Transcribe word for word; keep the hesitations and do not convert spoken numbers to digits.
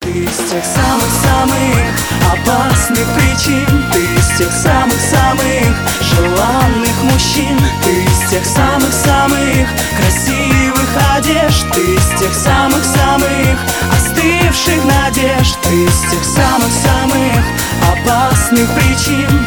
Ты из тех самых-самых опасных причин. Ты из тех самых-самых желанных мужчин. Ты из тех самых-самых красивых одежд. Ты из тех самых-самых остывших надежд. Ты из тех самых-самых опасных причин.